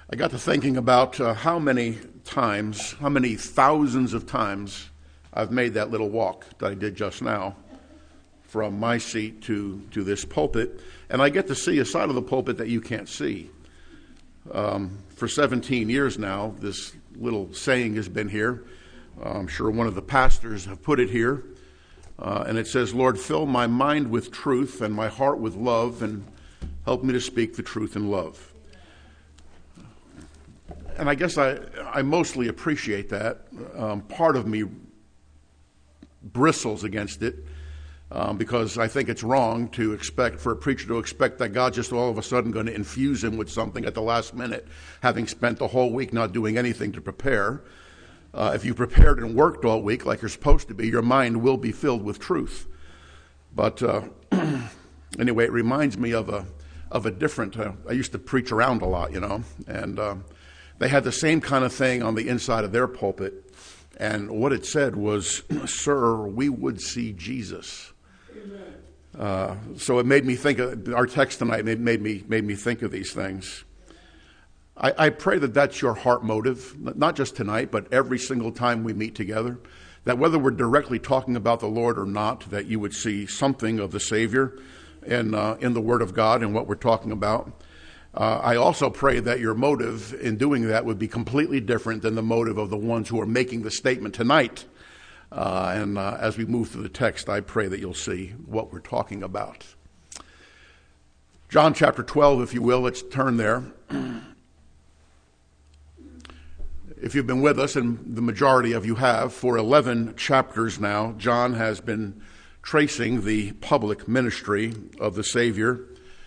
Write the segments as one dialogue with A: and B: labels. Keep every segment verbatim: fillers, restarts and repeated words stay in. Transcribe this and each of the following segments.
A: I got to thinking about uh, how many times, how many thousands of times I've made that little walk that I did just now from my seat to, to this pulpit, and I get to see a side of the pulpit that you can't see. Um, for seventeen years now, this little saying has been here. Uh, I'm sure one of the pastors have put it here, uh, and it says, "Lord, fill my mind with truth and my heart with love, and help me to speak the truth in love." And I guess I, I mostly appreciate that. Um, part of me bristles against it um, because I think it's wrong to expect, for a preacher to expect that God's just all of a sudden going to infuse him with something at the last minute, having spent the whole week not doing anything to prepare. Uh, if you prepared and worked all week like you're supposed to be, your mind will be filled with truth. But uh, anyway, it reminds me of a of a different, uh, I used to preach around a lot, you know, and uh, they had the same kind of thing on the inside of their pulpit, and what it said was, "Sir, we would see Jesus." Uh, so it made me think of, our text tonight made, made me made me think of these things. I, I pray that that's your heart motive, not just tonight, but every single time we meet together, that whether we're directly talking about the Lord or not, that you would see something of the Savior in, uh, in the Word of God and what we're talking about. Uh, I also pray that your motive in doing that would be completely different than the motive of the ones who are making the statement tonight. Uh, and uh, as we move through the text, I pray that you'll see what we're talking about. John chapter twelve, if you will, let's turn there. If you've been with us, and the majority of you have, for eleven chapters now, John has been tracing the public ministry of the Savior.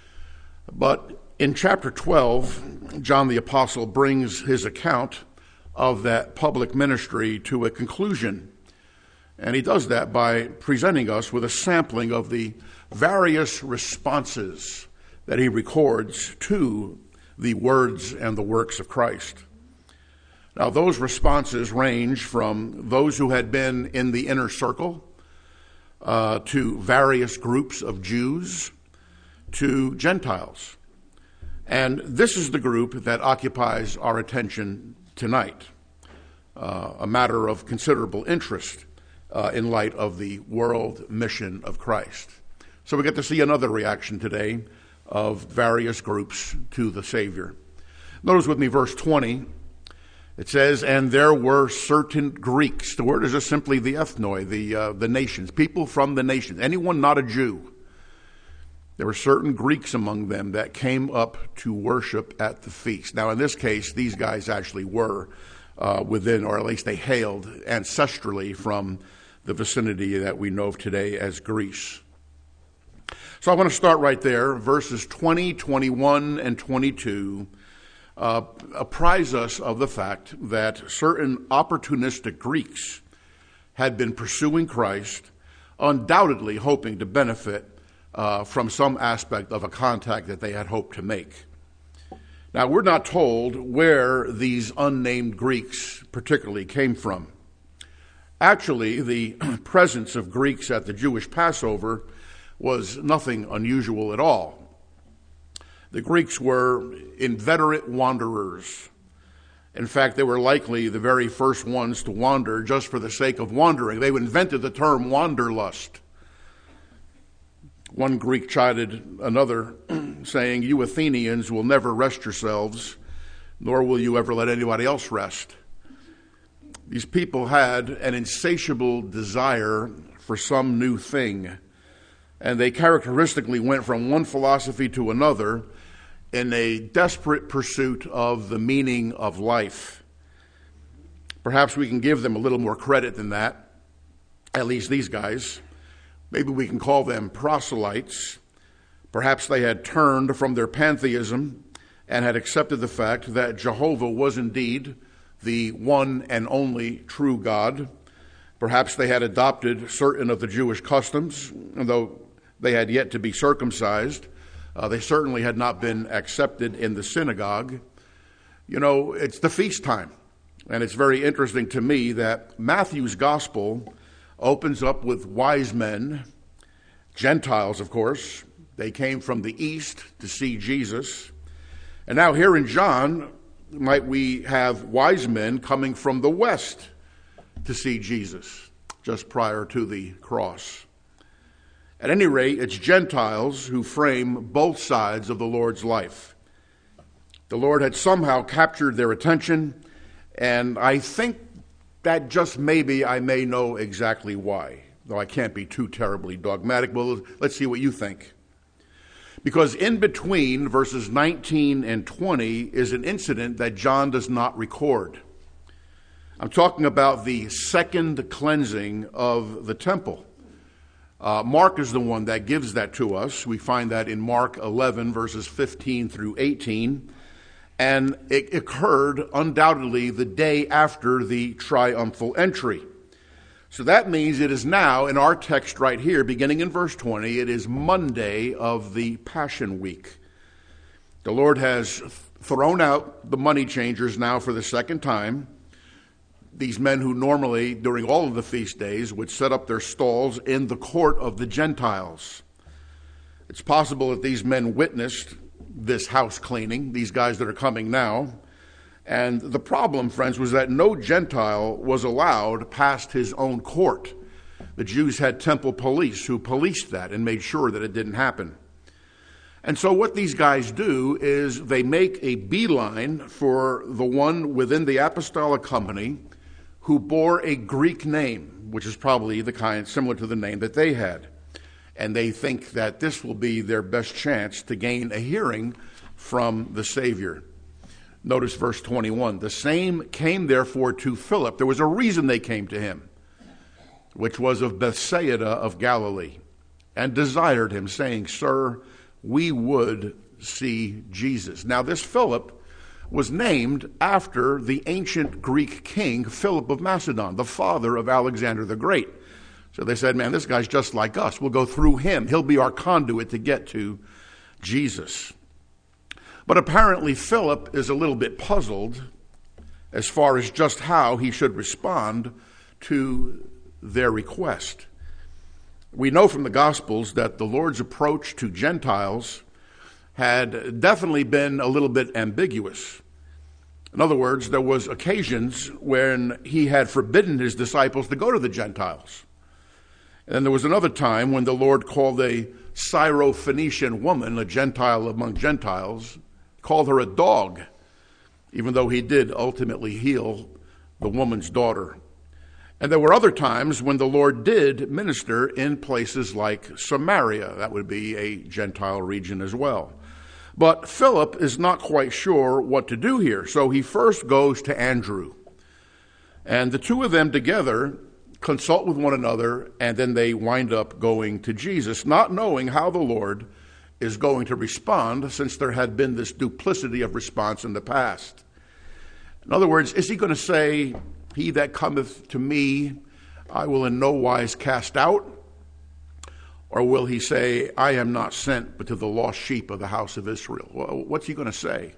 A: But in chapter twelve, John the Apostle brings his account of that public ministry to a conclusion. And he does that by presenting us with a sampling of the various responses that he records to the words and the works of Christ. Now, those responses range from those who had been in the inner circle uh, to various groups of Jews to Gentiles. And this is the group that occupies our attention tonight, uh, a matter of considerable interest uh, in light of the world mission of Christ. So we get to see another reaction today of various groups to the Savior. Notice with me verse twenty. It says, "And there were certain Greeks." The word is just simply the ethnoi, the uh, the nations, people from the nations, anyone not a Jew. There were certain Greeks among them that came up to worship at the feast. Now, in this case, these guys actually were uh, within, or at least they hailed ancestrally from the vicinity that we know of today as Greece. So I want to start right there. Verses twenty, twenty-one, and twenty-two uh, apprise us of the fact that certain opportunistic Greeks had been pursuing Christ, undoubtedly hoping to benefit Uh, from some aspect of a contact that they had hoped to make. Now, we're not told where these unnamed Greeks particularly came from. Actually, the presence of Greeks at the Jewish Passover was nothing unusual at all. The Greeks were inveterate wanderers. In fact, they were likely the very first ones to wander just for the sake of wandering. They invented the term wanderlust. One Greek chided another, saying, "You Athenians will never rest yourselves, nor will you ever let anybody else rest." These people had an insatiable desire for some new thing, and they characteristically went from one philosophy to another in a desperate pursuit of the meaning of life. Perhaps we can give them a little more credit than that, at least these guys. Maybe we can call them proselytes. Perhaps they had turned from their pantheism and had accepted the fact that Jehovah was indeed the one and only true God. Perhaps they had adopted certain of the Jewish customs, and though they had yet to be circumcised, uh, they certainly had not been accepted in the synagogue. You know, it's the feast time, and it's very interesting to me that Matthew's gospel opens up with wise men, Gentiles, of course. They came from the east to see Jesus. And now here in John, might we have wise men coming from the west to see Jesus just prior to the cross? At any rate, it's Gentiles who frame both sides of the Lord's life. The Lord had somehow captured their attention, and I think that just maybe I may know exactly why, though I can't be too terribly dogmatic. Well, let's see what you think. Because in between verses nineteen and twenty is an incident that John does not record. I'm talking about the second cleansing of the temple. Uh, Mark is the one that gives that to us. We find that in Mark eleven, verses fifteen through eighteen. And it occurred undoubtedly the day after the triumphal entry. So that means it is now, in our text right here, beginning in verse twenty, it is Monday of the Passion Week. The Lord has thrown out the money changers now for the second time. These men who normally, during all of the feast days, would set up their stalls in the court of the Gentiles. It's possible that these men witnessed this house cleaning, these guys that are coming now. And the problem, friends, was that no Gentile was allowed past his own court. The Jews had temple police who policed that and made sure that it didn't happen. And so what these guys do is they make a beeline for the one within the apostolic company who bore a Greek name, which is probably the kind similar to the name that they had. And they think that this will be their best chance to gain a hearing from the Savior. Notice verse twenty-one. The same came therefore to Philip. There was a reason they came to him, which was of Bethsaida of Galilee, and desired him, saying, Sir, we would see Jesus. Now this Philip was named after the ancient Greek king Philip of Macedon, the father of Alexander the Great. So they said, man, this guy's just like us. We'll go through him. He'll be our conduit to get to Jesus. But apparently Philip is a little bit puzzled as far as just how he should respond to their request. We know from the Gospels that the Lord's approach to Gentiles had definitely been a little bit ambiguous. In other words, there was occasions when he had forbidden his disciples to go to the Gentiles. And then there was another time when the Lord called a Syrophoenician woman, a Gentile among Gentiles, called her a dog, even though he did ultimately heal the woman's daughter. And there were other times when the Lord did minister in places like Samaria. That would be a Gentile region as well. But Philip is not quite sure what to do here. So he first goes to Andrew. And the two of them together consult with one another, and then they wind up going to Jesus, not knowing how the Lord is going to respond, since there had been this duplicity of response in the past. In other words, is he going to say, he that cometh to me, I will in no wise cast out? Or will he say, I am not sent but to the lost sheep of the house of Israel? Well, what's he going to say?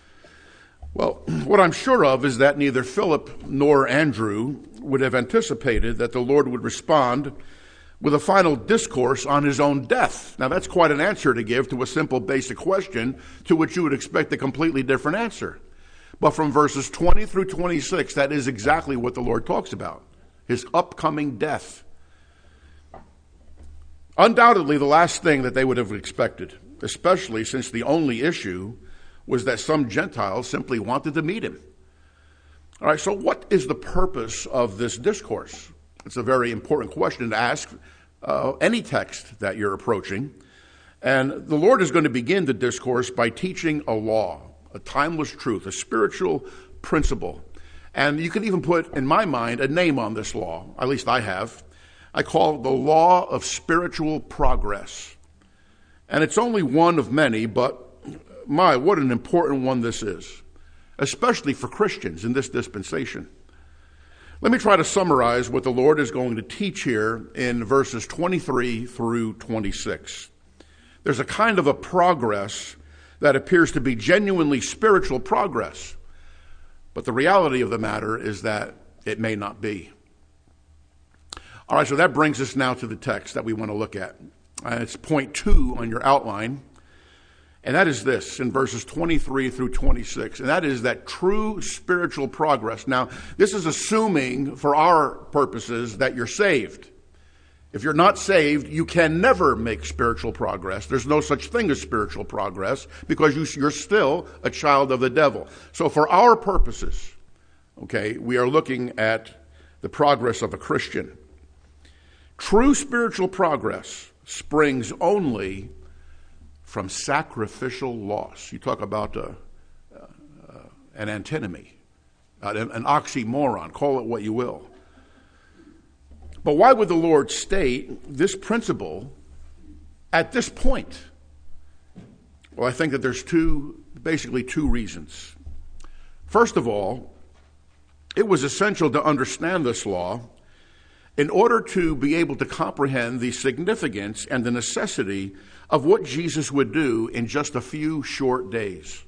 A: Well, what I'm sure of is that neither Philip nor Andrew would have anticipated that the Lord would respond with a final discourse on his own death. Now, that's quite an answer to give to a simple, basic question to which you would expect a completely different answer. But from verses twenty through twenty-six, that is exactly what the Lord talks about, his upcoming death. Undoubtedly, the last thing that they would have expected, especially since the only issue was that some Gentiles simply wanted to meet him. All right, so what is the purpose of this discourse? It's a very important question to ask uh, any text that you're approaching. And the Lord is going to begin the discourse by teaching a law, a timeless truth, a spiritual principle. And you can even put, in my mind, a name on this law. At least I have. I call it the law of spiritual progress. And it's only one of many, but my, what an important one this is, especially for Christians in this dispensation. Let me try to summarize what the Lord is going to teach here in verses twenty-three through twenty-six. There's a kind of a progress that appears to be genuinely spiritual progress, but the reality of the matter is that it may not be. All right, so that brings us now to the text that we want to look at. Uh, it's point two on your outline. And that is this, in verses twenty-three through twenty-six, and that is that true spiritual progress. Now, this is assuming, for our purposes, that you're saved. If you're not saved, you can never make spiritual progress. There's no such thing as spiritual progress because you, you're still a child of the devil. So for our purposes, okay, we are looking at the progress of a Christian. True spiritual progress springs only from sacrificial loss. You talk about uh, uh, an antinomy, uh, an, an oxymoron, call it what you will. But why would the Lord state this principle at this point? Well, I think that there's two, basically two reasons. First of all, it was essential to understand this law in order to be able to comprehend the significance and the necessity of what Jesus would do in just a few short days.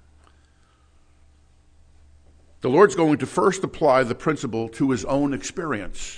A: The Lord's going to first apply the principle to his own experience.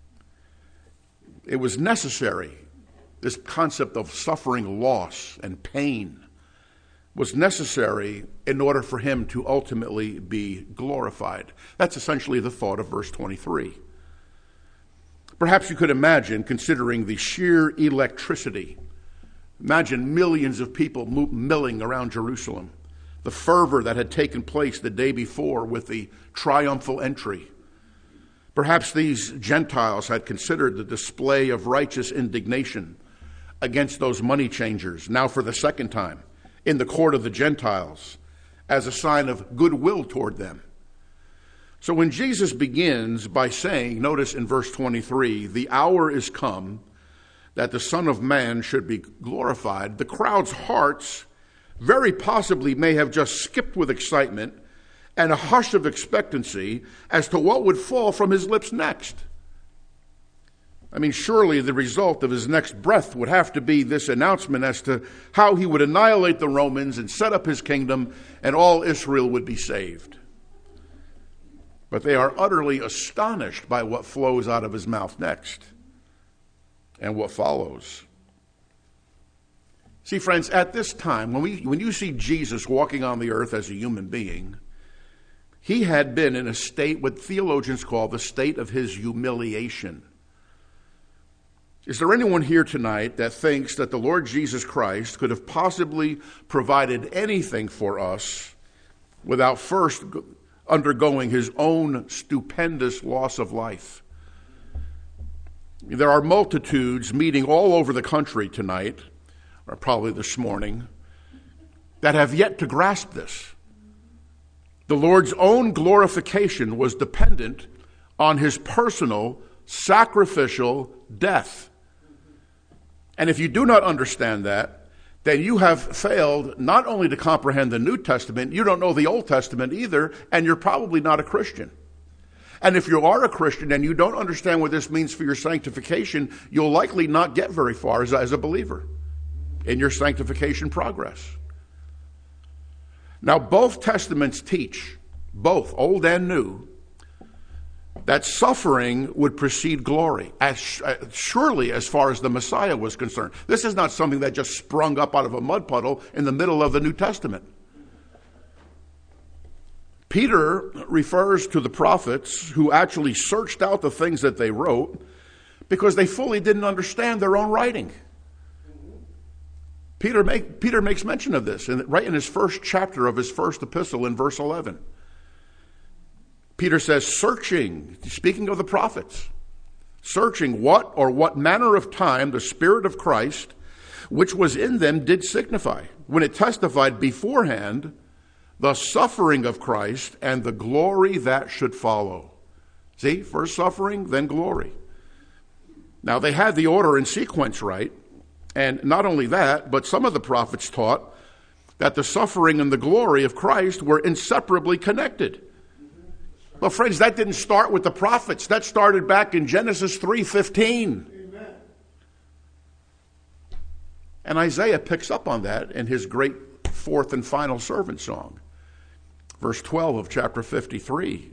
A: It was necessary, this concept of suffering loss and pain was necessary in order for him to ultimately be glorified. That's essentially the thought of verse twenty-three. Perhaps you could imagine, considering the sheer electricity, imagine millions of people milling around Jerusalem, the fervor that had taken place the day before with the triumphal entry. Perhaps these Gentiles had considered the display of righteous indignation against those money changers, now for the second time, in the court of the Gentiles, as a sign of goodwill toward them. So when Jesus begins by saying, notice in verse twenty-three, the hour is come that the Son of Man should be glorified, the crowd's hearts very possibly may have just skipped with excitement and a hush of expectancy as to what would fall from his lips next. I mean, surely the result of his next breath would have to be this announcement as to how he would annihilate the Romans and set up his kingdom, and all Israel would be saved. But they are utterly astonished by what flows out of his mouth next and what follows. See, friends, at this time, when we when you see Jesus walking on the earth as a human being, he had been in a state what theologians call the state of his humiliation. Is there anyone here tonight that thinks that the Lord Jesus Christ could have possibly provided anything for us without first undergoing his own stupendous loss of life? There are multitudes meeting all over the country tonight, or probably this morning, that have yet to grasp this. The Lord's own glorification was dependent on his personal, sacrificial death. And if you do not understand that, then you have failed not only to comprehend the New Testament, you don't know the Old Testament either, and you're probably not a Christian. And if you are a Christian and you don't understand what this means for your sanctification, you'll likely not get very far as a, as a believer in your sanctification progress. Now, both testaments teach, both Old and New, that suffering would precede glory, as uh, surely as far as the Messiah was concerned. This is not something that just sprung up out of a mud puddle in the middle of the New Testament. Peter refers to the prophets who actually searched out the things that they wrote because they fully didn't understand their own writing. Peter, make, Peter makes mention of this in, right in his first chapter of his first epistle in verse eleven. Peter says, searching, speaking of the prophets, searching what or what manner of time the Spirit of Christ, which was in them, did signify, when it testified beforehand the suffering of Christ and the glory that should follow. See, first suffering, then glory. Now, they had the order and sequence right. And not only that, but some of the prophets taught that the suffering and the glory of Christ were inseparably connected. Well, friends, that didn't start with the prophets. That started back in Genesis three fifteen. Amen. And Isaiah picks up on that in his great fourth and final servant song. Verse twelve of chapter fifty-three.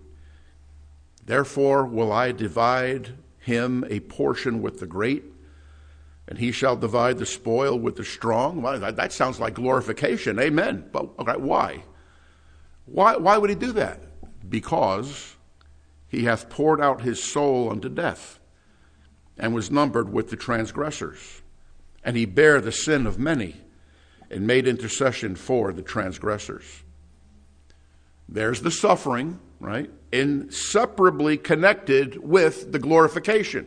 A: Therefore will I divide him a portion with the great, and he shall divide the spoil with the strong. Well, that, that sounds like glorification. Amen. But okay, why? Why, why would he do that? Because he hath poured out his soul unto death, and was numbered with the transgressors. And he bare the sin of many, and made intercession for the transgressors. There's the suffering, right? Inseparably connected with the glorification.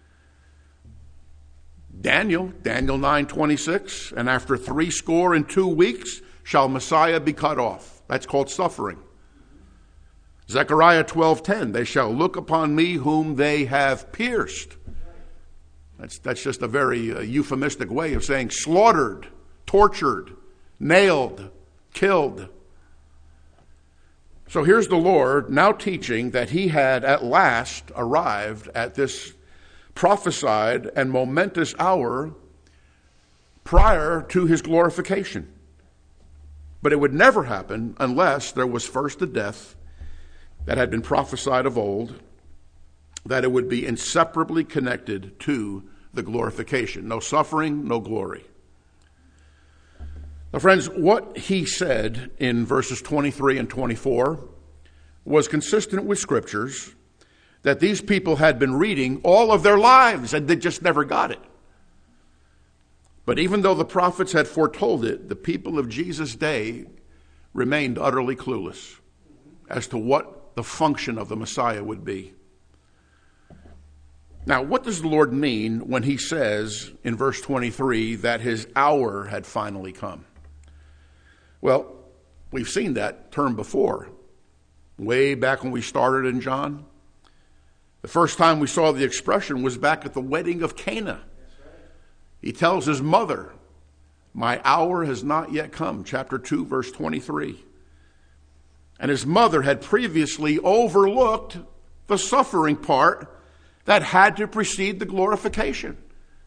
A: Daniel, Daniel nine twenty-six, and after three score and two weeks shall Messiah be cut off. That's called suffering. Zechariah twelve ten, they shall look upon me whom they have pierced. That's, that's just a very uh, euphemistic way of saying slaughtered, tortured, nailed, killed. So here's the Lord now teaching that he had at last arrived at this prophesied and momentous hour prior to his glorification. But it would never happen unless there was first a death that had been prophesied of old, that it would be inseparably connected to the glorification. No suffering, no glory. Now, friends, what he said in verses twenty-three and twenty-four was consistent with scriptures that these people had been reading all of their lives, and they just never got it. But even though the prophets had foretold it, the people of Jesus' day remained utterly clueless as to what the function of the Messiah would be. Now, what does the Lord mean when he says in verse twenty-three that his hour had finally come? Well, we've seen that term before, way back when we started in John. The first time we saw the expression was back at the wedding of Cana. He tells his mother, my hour has not yet come, chapter two, verse twenty-three. And his mother had previously overlooked the suffering part that had to precede the glorification.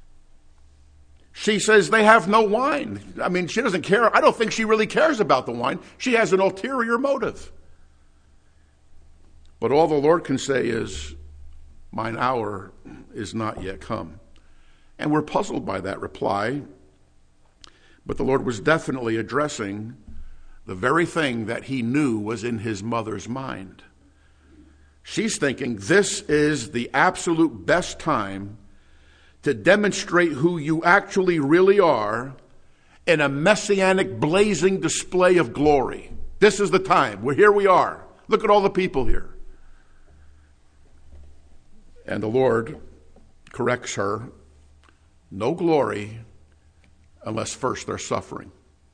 A: She says they have no wine. I mean, she doesn't care. I don't think she really cares about the wine. She has an ulterior motive. But all the Lord can say is, mine hour is not yet come. And we're puzzled by that reply. But the Lord was definitely addressing the very thing that he knew was in his mother's mind. She's thinking this is the absolute best time to demonstrate who you actually really are in a messianic blazing display of glory. This is the time. Well, here we are. Look at all the people here. And the Lord corrects her. No glory unless first there's suffering.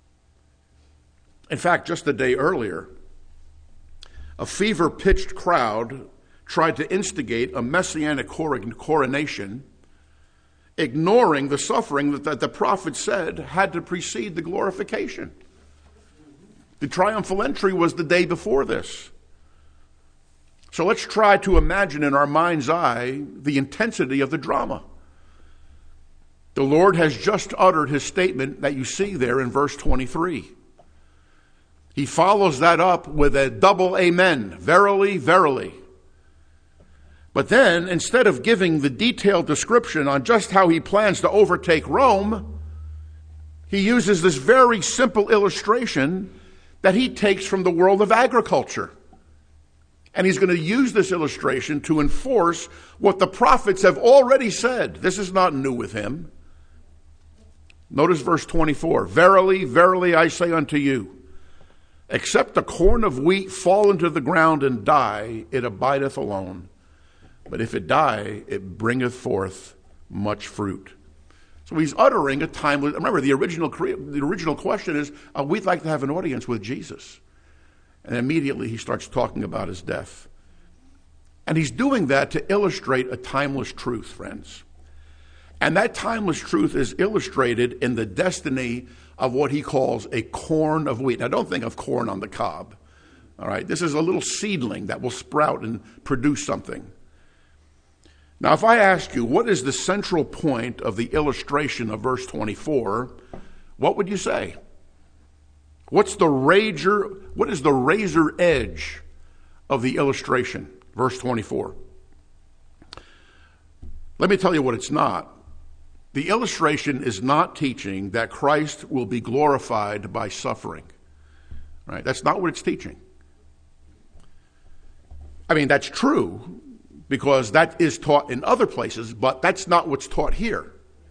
A: In fact, just a day earlier, a fever-pitched crowd tried to instigate a messianic coronation, ignoring the suffering that, that the prophet said had to precede the glorification. The triumphal entry was the day before this. So let's try to imagine in our mind's eye the intensity of the drama. The Lord has just uttered his statement that you see there in verse twenty-three. He follows that up with a double amen. Verily, verily. But then, instead of giving the detailed description on just how he plans to overtake Rome, he uses this very simple illustration that he takes from the world of agriculture. And he's going to use this illustration to enforce what the prophets have already said. This is not new with him. Notice verse twenty-four. Verily, verily, I say unto you, except a corn of wheat fall into the ground and die, it abideth alone. But if it die, it bringeth forth much fruit. So he's uttering a timeless. Remember, the original the original question is, uh, we'd like to have an audience with Jesus. And immediately he starts talking about his death. And he's doing that to illustrate a timeless truth, friends. And that timeless truth is illustrated in the destiny of what he calls a corn of wheat. Now, don't think of corn on the cob. All right, this is a little seedling that will sprout and produce something. Now, if I ask you, what is the central point of the illustration of verse twenty-four, what would you say? What's the razor, what is the razor edge of the illustration? Verse twenty-four. Let me tell you what it's not. The illustration is not teaching that Christ will be glorified by suffering. Right? That's not what it's teaching. I mean, that's true because that is taught in other places, but that's not what's taught here.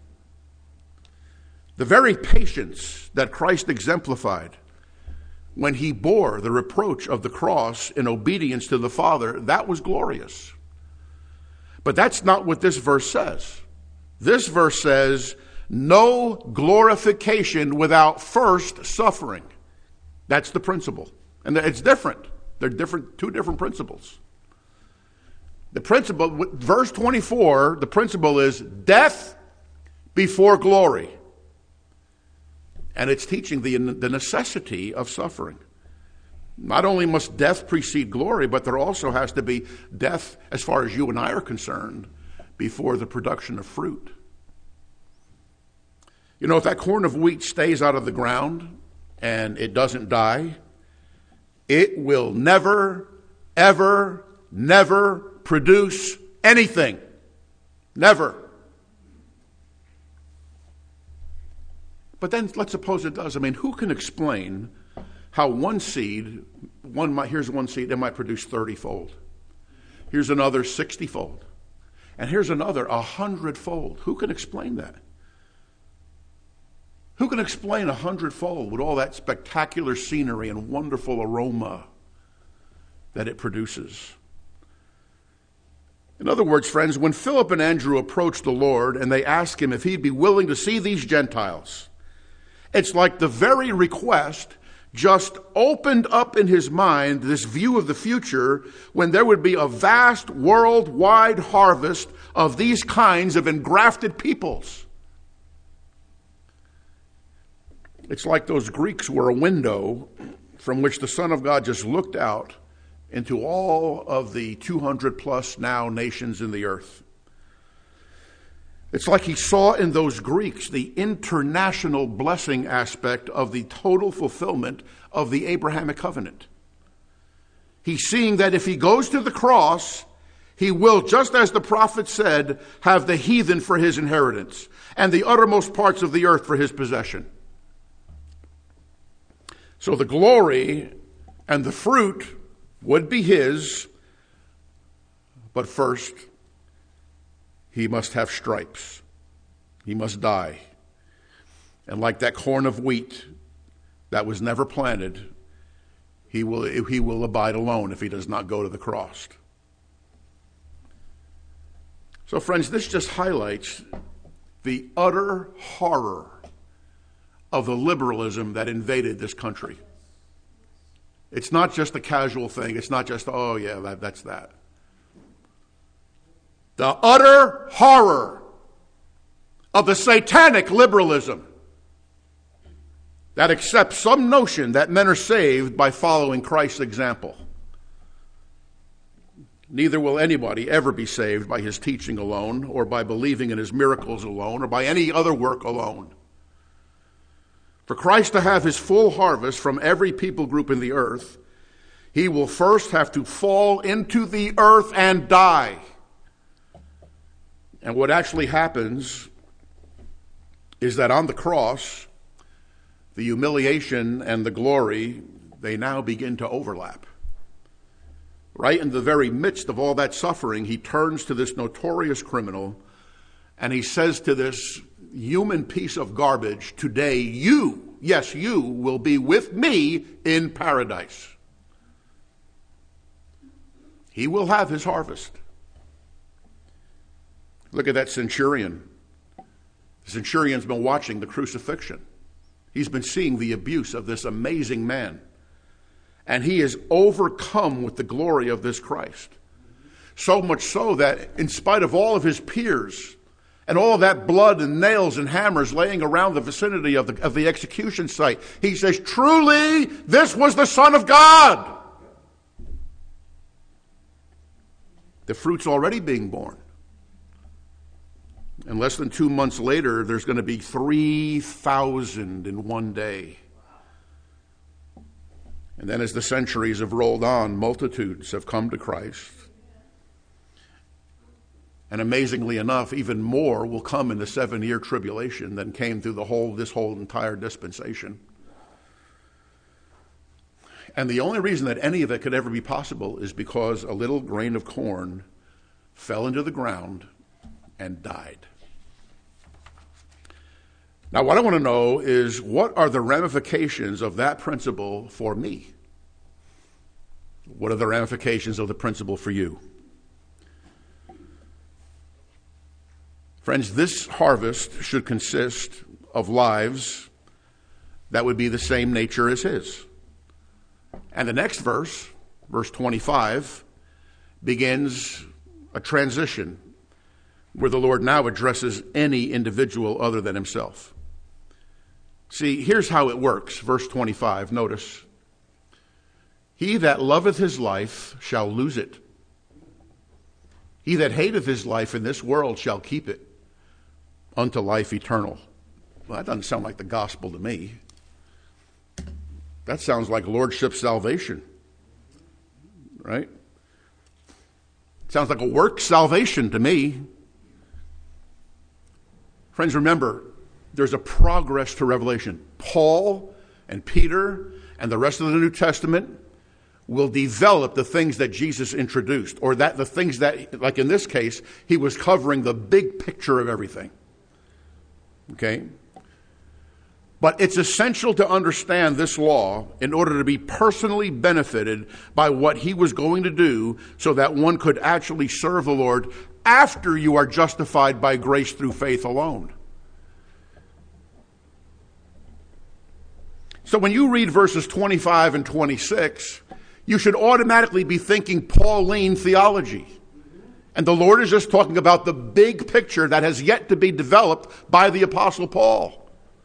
A: The very patience that Christ exemplified when he bore the reproach of the cross in obedience to the Father, that was glorious. But that's not what this verse says. This verse says, no glorification without first suffering. That's the principle. And it's different. They're different, two different principles. The principle, verse twenty-four, the principle is death before glory. And it's teaching the, the necessity of suffering. Not only must death precede glory, but there also has to be death, as far as you and I are concerned, before the production of fruit. You know, if that corn of wheat stays out of the ground and it doesn't die, it will never, ever, never produce anything. Never. But then let's suppose it does. I mean, who can explain how one seed, one might, here's one seed, it might produce thirty-fold. Here's another sixty-fold. And here's another a hundred-fold. Who can explain that? Who can explain a hundred-fold with all that spectacular scenery and wonderful aroma that it produces? In other words, friends, when Philip and Andrew approached the Lord and they asked him if he'd be willing to see these Gentiles, it's like the very request just opened up in his mind this view of the future when there would be a vast worldwide harvest of these kinds of engrafted peoples. It's like those Greeks were a window from which the Son of God just looked out into all of the two hundred plus now nations in the earth. It's like he saw in those Greeks the international blessing aspect of the total fulfillment of the Abrahamic covenant. He's seeing that if he goes to the cross, he will, just as the prophet said, have the heathen for his inheritance and the uttermost parts of the earth for his possession. So the glory and the fruit would be his, but first, he must have stripes. He must die. And like that corn of wheat that was never planted, he will, he will abide alone if he does not go to the cross. So friends, this just highlights the utter horror of the liberalism that invaded this country. It's not just a casual thing. It's not just, oh yeah, that, that's that. The utter horror of the satanic liberalism that accepts some notion that men are saved by following Christ's example. Neither will anybody ever be saved by his teaching alone, or by believing in his miracles alone, or by any other work alone. For Christ to have his full harvest from every people group in the earth, he will first have to fall into the earth and die. And what actually happens is that on the cross, the humiliation and the glory, they now begin to overlap. Right in the very midst of all that suffering, he turns to this notorious criminal and he says to this human piece of garbage, today you, yes, you will be with me in paradise. He will have his harvest. Look at that centurion. The centurion's been watching the crucifixion. He's been seeing the abuse of this amazing man. And he is overcome with the glory of this Christ. So much so that in spite of all of his peers and all of that blood and nails and hammers laying around the vicinity of the, of the execution site, he says, truly, this was the Son of God. The fruit's already being born. And less than two months later, there's going to be three thousand in one day. And then as the centuries have rolled on, multitudes have come to Christ. And amazingly enough, even more will come in the seven-year tribulation than came through the whole this whole entire dispensation. And the only reason that any of it could ever be possible is because a little grain of corn fell into the ground and died. Now, what I want to know is, what are the ramifications of that principle for me? What are the ramifications of the principle for you? Friends, this harvest should consist of lives that would be the same nature as his. And the next verse, verse twenty-five, begins a transition where the Lord now addresses any individual other than himself. See, here's how it works. Verse twenty-five, notice. He that loveth his life shall lose it. He that hateth his life in this world shall keep it unto life eternal. Well, that doesn't sound like the gospel to me. That sounds like lordship salvation, right? Sounds like a work salvation to me. Friends, remember, there's a progress to Revelation. Paul and Peter and the rest of the New Testament will develop the things that Jesus introduced, or that the things that, like in this case, he was covering the big picture of everything. Okay? But it's essential to understand this law in order to be personally benefited by what he was going to do, so that one could actually serve the Lord after you are justified by grace through faith alone. So when you read verses twenty-five and twenty-six, you should automatically be thinking Pauline theology. And the Lord is just talking about the big picture that has yet to be developed by the Apostle Paul.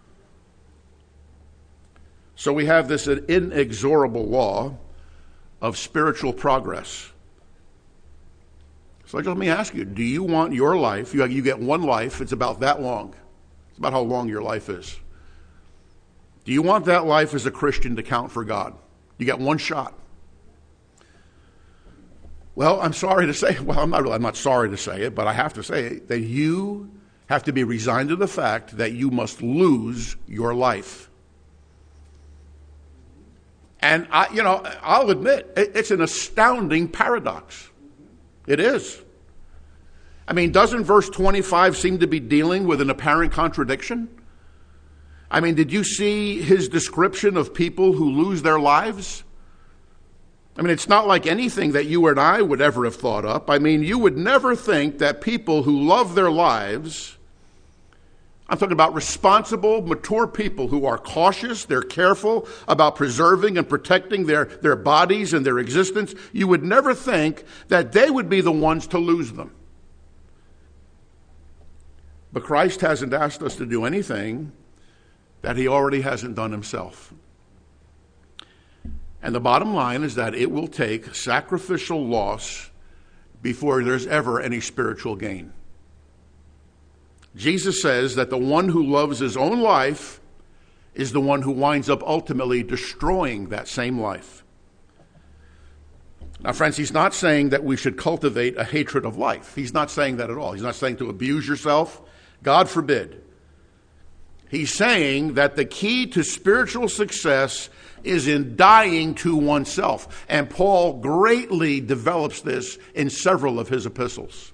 A: So we have this inexorable law of spiritual progress. So let me ask you, do you want your life, you, you get one life, it's about that long. It's about how long your life is. Do you want that life as a Christian to count for God? You get one shot. Well, I'm sorry to say, well, I'm not, I'm not sorry to say it, but I have to say it, that you have to be resigned to the fact that you must lose your life. And, I, you know, I'll admit, it, it's an astounding paradox. It is. I mean, doesn't verse twenty-five seem to be dealing with an apparent contradiction? I mean, did you see his description of people who lose their lives? I mean, it's not like anything that you and I would ever have thought up. I mean, you would never think that people who love their lives, I'm talking about responsible, mature people who are cautious, they're careful about preserving and protecting their, their bodies and their existence, you would never think that they would be the ones to lose them. But Christ hasn't asked us to do anything that he already hasn't done himself. And the bottom line is that it will take sacrificial loss before there's ever any spiritual gain. Jesus says that the one who loves his own life is the one who winds up ultimately destroying that same life. Now, friends, he's not saying that we should cultivate a hatred of life. He's not saying that at all. He's not saying to abuse yourself. God forbid. He's saying that the key to spiritual success is in dying to oneself. And Paul greatly develops this in several of his epistles.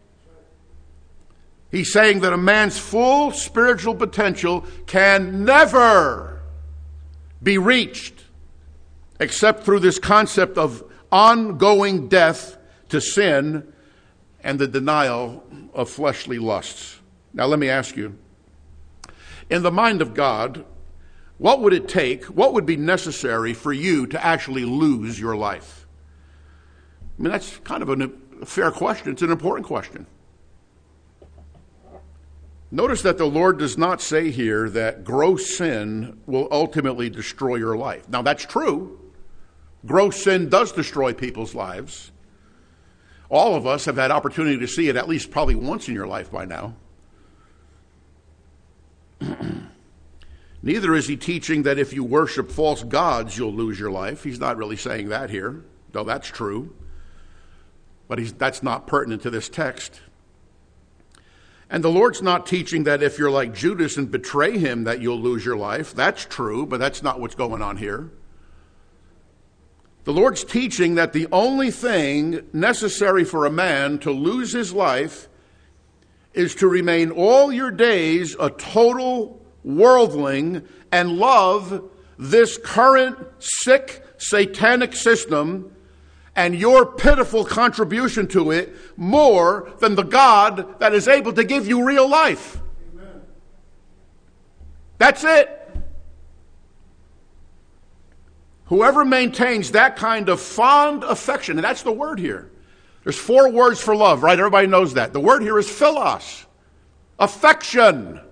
A: He's saying that a man's full spiritual potential can never be reached except through this concept of ongoing death to sin and the denial of fleshly lusts. Now let me ask you, in the mind of God, what would it take, what would be necessary for you to actually lose your life? I mean, that's kind of an, a fair question. It's an important question. Notice that the Lord does not say here that gross sin will ultimately destroy your life. Now, that's true. Gross sin does destroy people's lives. All of us have had opportunity to see it at least probably once in your life by now. Neither is he teaching that if you worship false gods, you'll lose your life. He's not really saying that here, though that's true. But he's, that's not pertinent to this text. And the Lord's not teaching that if you're like Judas and betray him that you'll lose your life. That's true, but that's not what's going on here. The Lord's teaching that the only thing necessary for a man to lose his life is to remain all your days a total worldling and love this current sick satanic system and your pitiful contribution to it more than the God that is able to give you real life. Amen. That's it. Whoever maintains that kind of fond affection, and that's the word here. There's four words for love, right? Everybody knows that. The word here is philos, affection.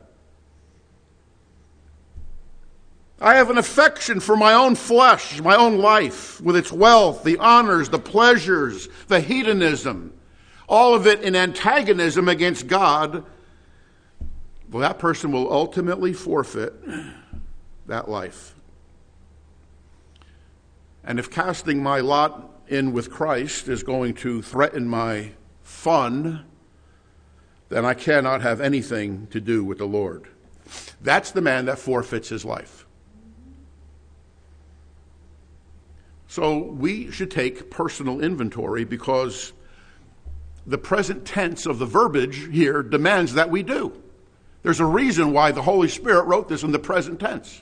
A: I have an affection for my own flesh, my own life, with its wealth, the honors, the pleasures, the hedonism, all of it in antagonism against God. Well, that person will ultimately forfeit that life. And if casting my lot in with Christ is going to threaten my fun, then I cannot have anything to do with the Lord. That's the man that forfeits his life. So we should take personal inventory because the present tense of the verbiage here demands that we do. There's a reason why the Holy Spirit wrote this in the present tense.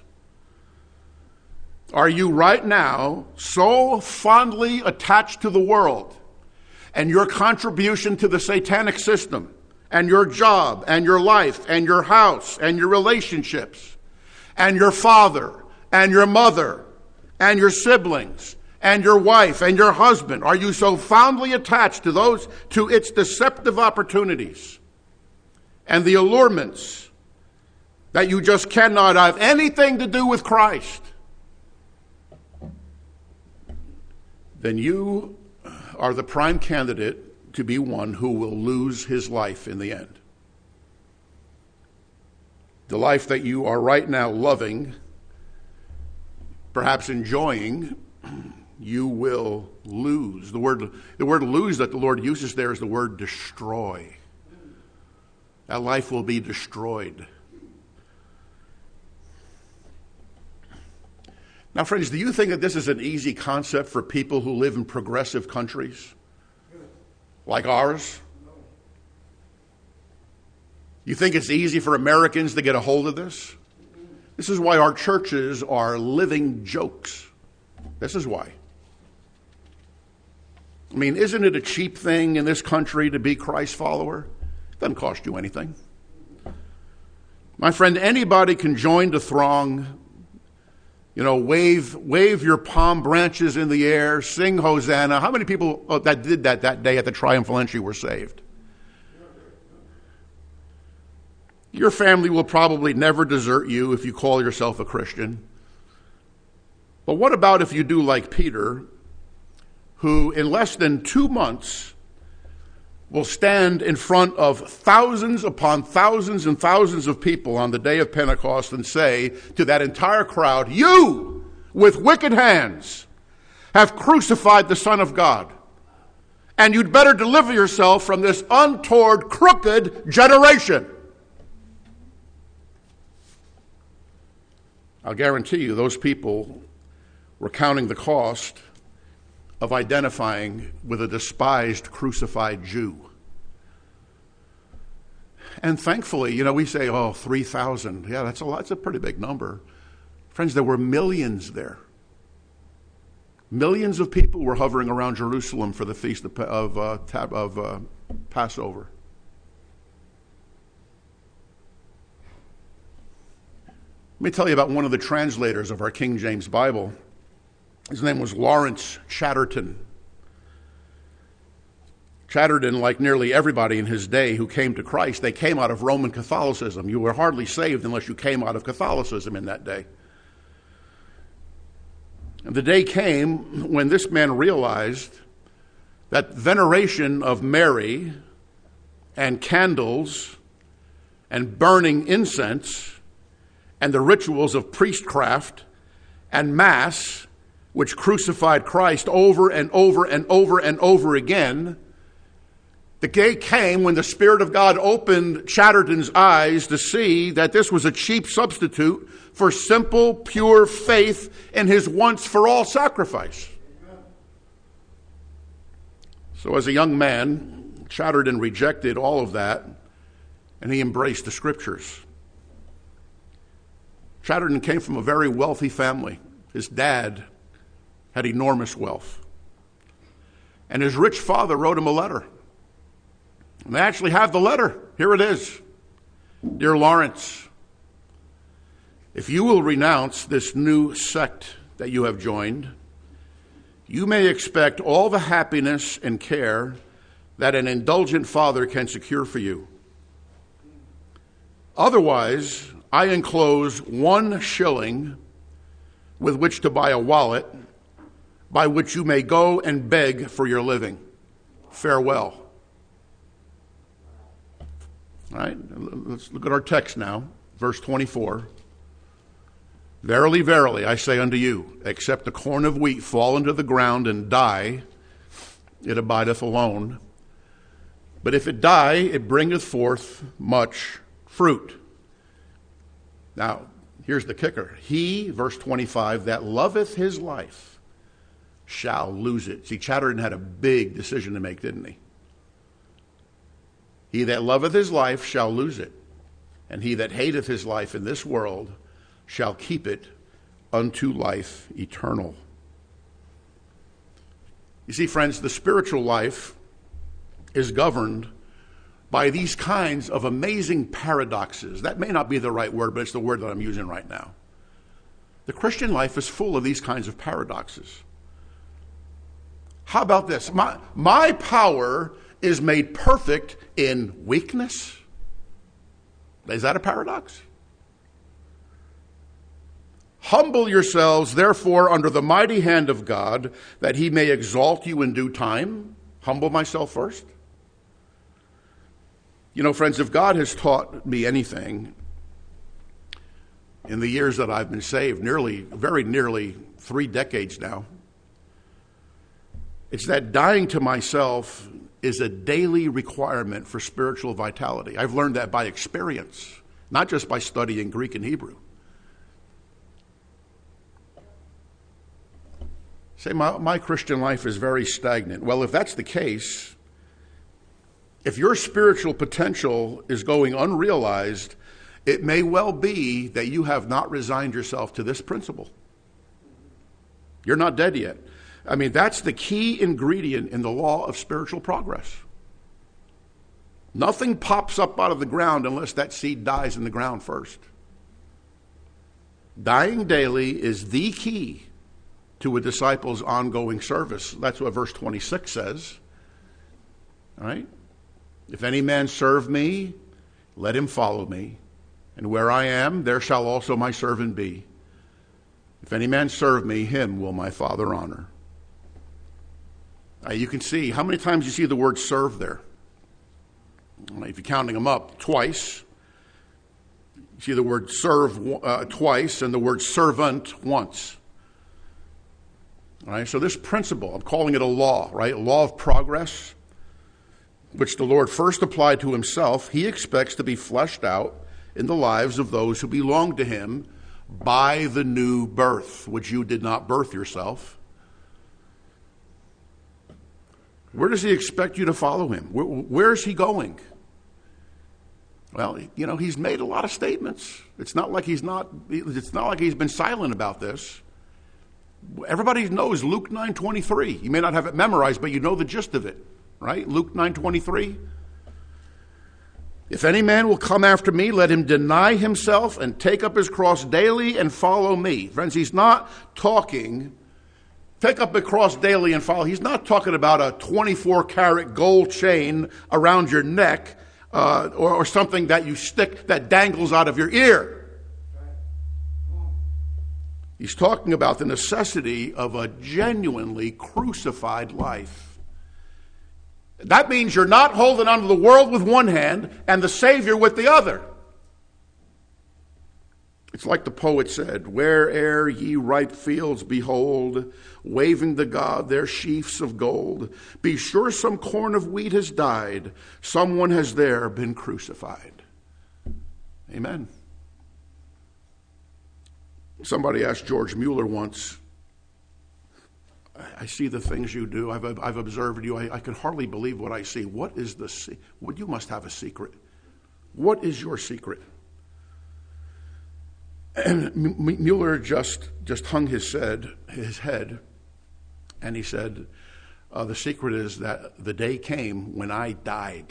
A: Are you right now so fondly attached to the world and your contribution to the satanic system and your job and your life and your house and your relationships and your father and your mother and your siblings and your wife and your husband? Are you so fondly attached to those, to its deceptive opportunities and the allurements that you just cannot have anything to do with Christ? Then you are the prime candidate to be one who will lose his life in the end. The life that you are right now loving, perhaps enjoying, you will lose. The word, the word lose that the Lord uses there is the word destroy. That life will be destroyed. Now, friends, do you think that this is an easy concept for people who live in progressive countries like ours? You think it's easy for Americans to get a hold of this? This is why our churches are living jokes. This is why. I mean, isn't it a cheap thing in this country to be Christ's follower? It doesn't cost you anything. My friend, anybody can join the throng. You know, wave wave your palm branches in the air, sing Hosanna. How many people oh, that did that that day at the triumphal entry were saved? Your family will probably never desert you if you call yourself a Christian. But what about if you do like Peter, who in less than two months will stand in front of thousands upon thousands and thousands of people on the day of Pentecost and say to that entire crowd, you, with wicked hands, have crucified the Son of God, and you'd better deliver yourself from this untoward, crooked generation. I'll guarantee you those people were counting the cost of identifying with a despised, crucified Jew. And thankfully, you know, we say, oh, three thousand. Yeah, that's a lot. That's a pretty big number. Friends, there were millions there. Millions of people were hovering around Jerusalem for the feast of, of, uh, tab, of uh, Passover. Let me tell you about one of the translators of our King James Bible. His name was Lawrence Chatterton. Chatterton, like nearly everybody in his day who came to Christ, they came out of Roman Catholicism. You were hardly saved unless you came out of Catholicism in that day. And the day came when this man realized that veneration of Mary and candles and burning incense and the rituals of priestcraft and mass, which crucified Christ over and over and over and over again, The day came when the Spirit of God opened Chatterton's eyes to see that this was a cheap substitute for simple, pure faith in his once-for-all sacrifice. So as a young man, Chatterton rejected all of that, and he embraced the Scriptures. Chatterton came from a very wealthy family. His dad had enormous wealth. And his rich father wrote him a letter. And they actually have the letter. Here it is. Dear Lawrence, if you will renounce this new sect that you have joined, you may expect all the happiness and care that an indulgent father can secure for you. Otherwise, I enclose one shilling with which to buy a wallet by which you may go and beg for your living. Farewell. All right, let's look at our text now, verse twenty-four. Verily, verily, I say unto you, except the corn of wheat fall into the ground and die, it abideth alone. But if it die, it bringeth forth much fruit. Now, here's the kicker. He, verse twenty-five, that loveth his life shall lose it. See, Chatterton had a big decision to make, didn't he? He that loveth his life shall lose it, and he that hateth his life in this world shall keep it unto life eternal. You see, friends, the spiritual life is governed by these kinds of amazing paradoxes. That may not be the right word, but it's the word that I'm using right now. The Christian life is full of these kinds of paradoxes. How about this? My, my power is made perfect in weakness. Is that a paradox? Humble yourselves, therefore, under the mighty hand of God, that he may exalt you in due time. Humble myself first. You know, friends, if God has taught me anything in the years that I've been saved, nearly, very nearly three decades now, it's that dying to myself is a daily requirement for spiritual vitality. I've learned that by experience, not just by studying Greek and Hebrew. Say, my, my Christian life is very stagnant. Well, if that's the case, if your spiritual potential is going unrealized, it may well be that you have not resigned yourself to this principle. You're not dead yet. I mean, that's the key ingredient in the law of spiritual progress. Nothing pops up out of the ground unless that seed dies in the ground first. Dying daily is the key to a disciple's ongoing service. That's what verse twenty-six says. All right? If any man serve me, let him follow me. And where I am, there shall also my servant be. If any man serve me, him will my Father honor. Uh, you can see, how many times you see the word serve there? If you're counting them up, twice. You see the word serve uh, twice and the word servant once. All right, so this principle, I'm calling it a law, right? A law of progress, which the Lord first applied to himself, he expects to be fleshed out in the lives of those who belong to him by the new birth, which you did not birth yourself. Where does he expect you to follow him? Where, where is he going? Well, you know, he's made a lot of statements. It's not like he's not, it's not like he's been silent about this. Everybody knows Luke nine twenty-three. You may not have it memorized, but you know the gist of it, right? Luke nine twenty-three. If any man will come after me, let him deny himself and take up his cross daily and follow me. Friends, he's not talking Take up the cross daily and follow. He's not talking about a twenty-four karat gold chain around your neck uh, or, or something that you stick that dangles out of your ear. He's talking about the necessity of a genuinely crucified life. That means you're not holding onto the world with one hand and the Savior with the other. It's like the poet said, where'er ye ripe fields behold, waving the God their sheafs of gold, be sure some corn of wheat has died, someone has there been crucified. Amen. Somebody asked George Mueller once, I see the things you do. I've, I've observed you. I, I can hardly believe what I see. What is the secret? Well, you must have a secret. What is your secret? And Mueller just, just hung his head, his head, and he said, uh, the secret is that the day came when I died.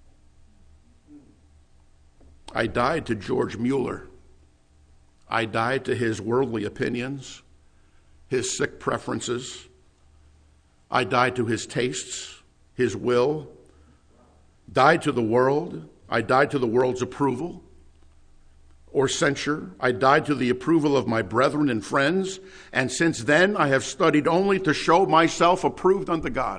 A: I died to George Mueller. I died to his worldly opinions, his sick preferences. I died to his tastes, his will. Died to the world. I died to the world's approval or censure. I died to the approval of my brethren and friends, and since then I have studied only to show myself approved unto God.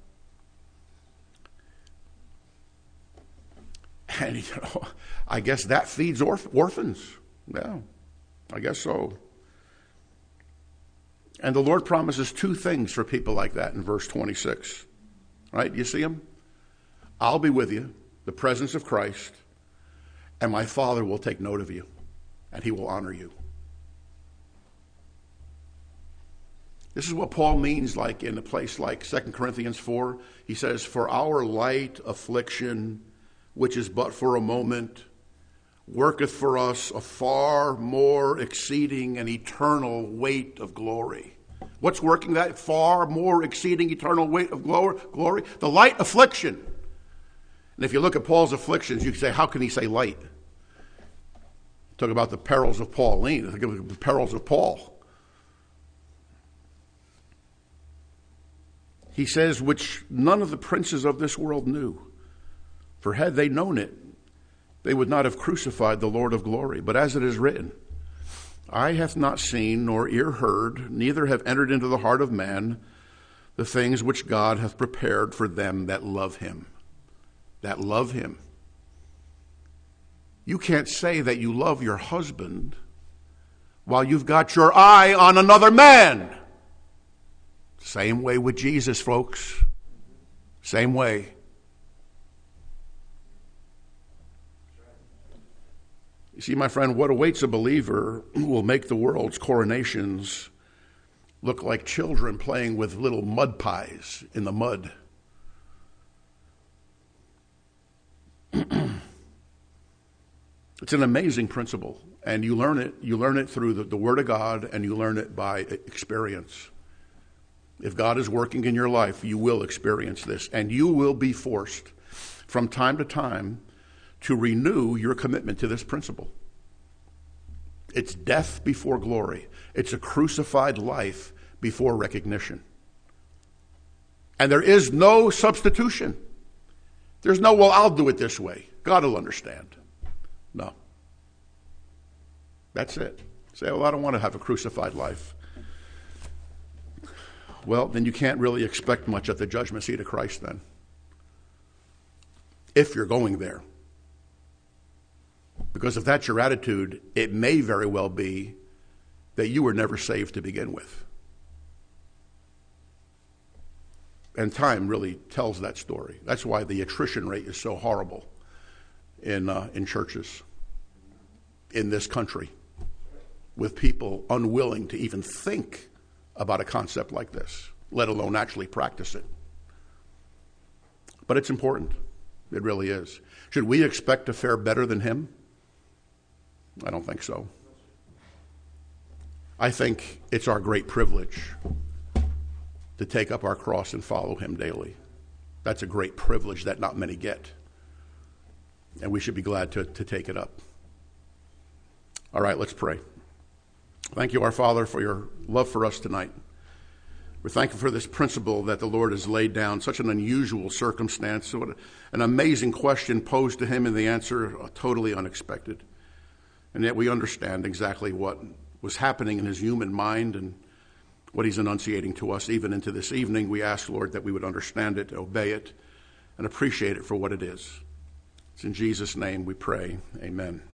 A: And, you know, I guess that feeds orph- orphans. Yeah, I guess so. And the Lord promises two things for people like that in verse twenty-six. Right? You see them? I'll be with you, the presence of Christ, and my Father will take note of you, and he will honor you. This is what Paul means like in a place like Second Corinthians four. He says, for our light affliction, which is but for a moment, worketh for us a far more exceeding and eternal weight of glory. What's working that far more exceeding eternal weight of glory? The light affliction. And if you look at Paul's afflictions, you can say, how can he say light? Talk about the perils of Pauline. Think of the perils of Paul. He says, which none of the princes of this world knew. For had they known it, they would not have crucified the Lord of glory. But as it is written, eye hath not seen, nor ear heard, neither have entered into the heart of man the things which God hath prepared for them that love him. That love him. You can't say that you love your husband while you've got your eye on another man. Same way with Jesus, folks. Same way. You see, my friend, what awaits a believer will make the world's coronations look like children playing with little mud pies in the mud. It's an amazing principle, and you learn it. You learn it through the, the Word of God, and you learn it by experience. If God is working in your life, you will experience this, and you will be forced from time to time to renew your commitment to this principle. It's death before glory. It's a crucified life before recognition. And there is no substitution. There's no, well, I'll do it this way. God will understand. No. That's it. Say, well, I don't want to have a crucified life. Well, then you can't really expect much at the judgment seat of Christ then. If you're going there. Because if that's your attitude, it may very well be that you were never saved to begin with. And time really tells that story. That's why the attrition rate is so horrible in uh, in churches in this country, with people unwilling to even think about a concept like this, let alone actually practice it. But it's important. It really is. Should we expect to fare better than him? I don't think so. I think it's our great privilege to take up our cross and follow him daily. That's a great privilege that not many get. And we should be glad to, to take it up. All right, let's pray. Thank you, our Father, for your love for us tonight. We're thankful for this principle that the Lord has laid down, such an unusual circumstance, so an amazing question posed to him and the answer totally unexpected. And yet we understand exactly what was happening in his human mind and what he's enunciating to us even into this evening. We ask, Lord, that we would understand it, obey it, and appreciate it for what it is. It's in Jesus' name we pray. Amen.